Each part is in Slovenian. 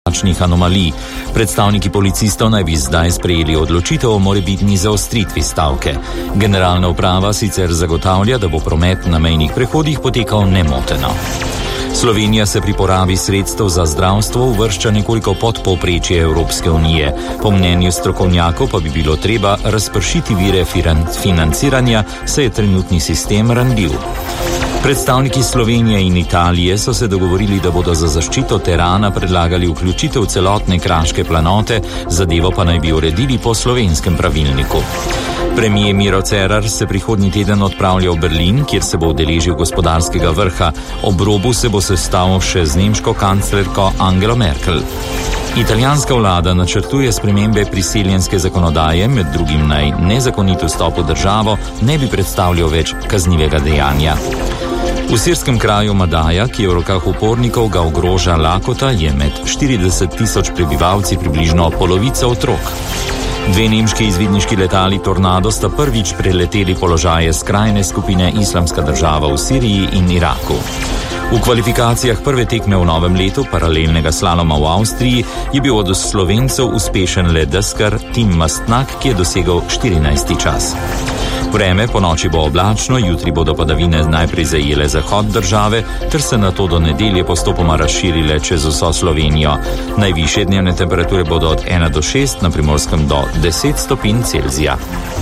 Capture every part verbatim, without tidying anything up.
zračnih anomalij. Predstavniki policistov naj bi zdaj sprejeli odločitev o morebitni zaostritvi stavke. Generalna uprava sicer zagotavlja, da bo promet na mejnih prehodih potekal nemoteno. Slovenija se pri porabi sredstev za zdravstvo uvršča nekoliko pod povprečje Evropske unije. Po mnenju strokovnjakov pa bi bilo treba razpršiti vire financiranja, saj je trenutni sistem ranljiv. Predstavniki Slovenije in Italije so se dogovorili, da bodo za zaščito terana predlagali vključitev celotne kraške planote, zadevo pa naj bi uredili po slovenskem pravilniku. Premier Miro Cerar se prihodnji teden odpravlja v Berlin, kjer se bo udeležil gospodarskega vrha. Ob robu se bo sestal še z nemško kanclerko Angelo Merkel. Italijanska vlada načrtuje spremembe priseljenske zakonodaje, med drugim naj nezakonit vstop v državo ne bi predstavljal več kaznivega dejanja. V sirskem kraju Madaja, ki je v rokah upornikov, ga ogroža lakota, je med štirideset tisoč prebivalci približno polovica otrok. Dve nemški izvidniški letali Tornado sta prvič preleteli položaje skrajne skupine Islamska država v Siriji in Iraku. V kvalifikacijah prve tekme v novem letu paralelnega slaloma v Avstriji je bil od Slovencev uspešen le deskar Tim Mastnak, ki je dosegel štirinajsti čas. Vreme po noči bo oblačno, jutri bodo padavine najprej zajele zahod države, ter se nato do nedelje postopoma razširile čez vso Slovenijo. Najvišje dnevne temperature bodo od ena do šest, na Primorskem do deset stopinj Celzija.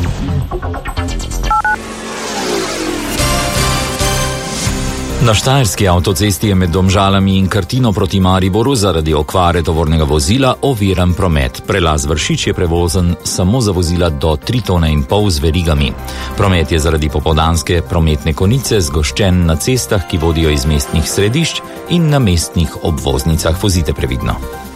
Na štajerski avtocesti je med Domžalami in Krtino proti Mariboru zaradi okvare tovornega vozila oviran promet. Prelaz Vršič je prevozen samo za vozila do tri tone in pol z verigami. Promet je zaradi popoldanske prometne konice zgoščen na cestah, ki vodijo iz mestnih središč in na mestnih obvoznicah. Vozite previdno.